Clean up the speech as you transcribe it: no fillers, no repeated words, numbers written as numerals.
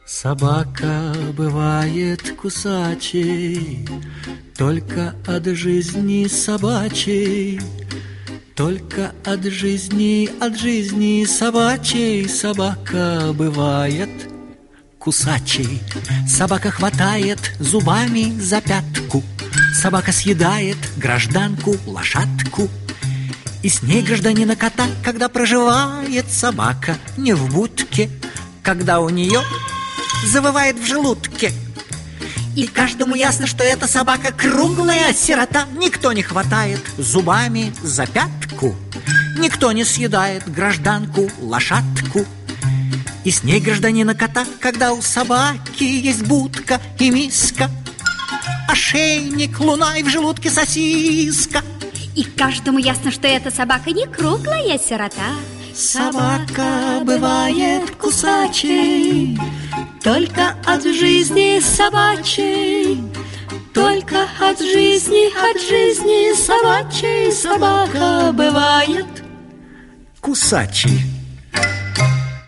Собака бывает кусачей, только от жизни собачей, только от жизни собачей собака бывает кусачей. Собака хватает зубами за пятку, собака съедает гражданку лошадку. И с ней гражданина кота, когда проживает собака не в будке, когда у нее завывает в желудке. И каждому ясно, что эта собака круглая сирота. Никто не хватает зубами за пятку, никто не съедает гражданку лошадку. И с ней гражданина кота, когда у собаки есть будка и миска, ошейник, луна и в желудке сосиска. И каждому ясно, что эта собака не круглая сирота. Собака бывает кусачей, только от жизни собачей, только от жизни собачей собака бывает кусачей.